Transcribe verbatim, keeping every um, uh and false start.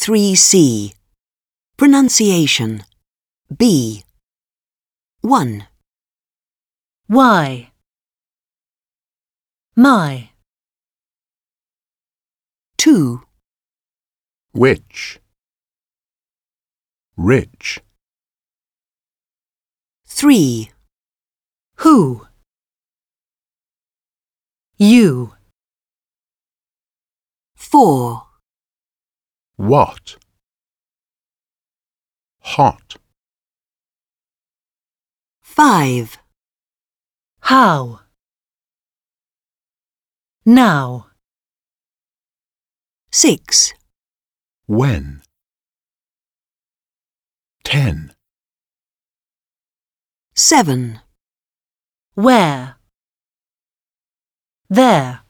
three C. Pronunciation. B. one. Why? My. two. Which? Rich. three. Who? You. four. What? Hot. five. How? Now. six. When? Ten. seven. Where? There.